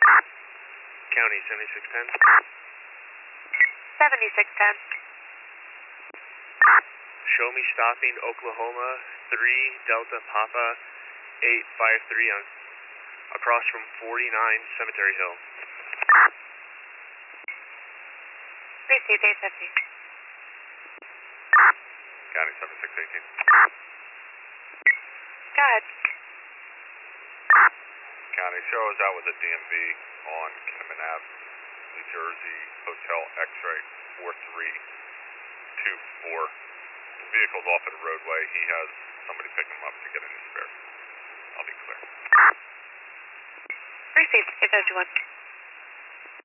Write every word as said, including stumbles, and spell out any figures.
County seventy-six ten. seventy-six ten. Show me stopping Oklahoma three Delta Papa eight five three on across from forty-nine Cemetery Hill. Received eight fifty. County seventy-six eighteen. Go ahead. County, show us out with a D M V on Kinnaman Ave, New Jersey, Hotel X-ray four three two four. The vehicle's off at a roadway. He has somebody pick him up to get in his spare. I'll be clear. Received eight fifty-one.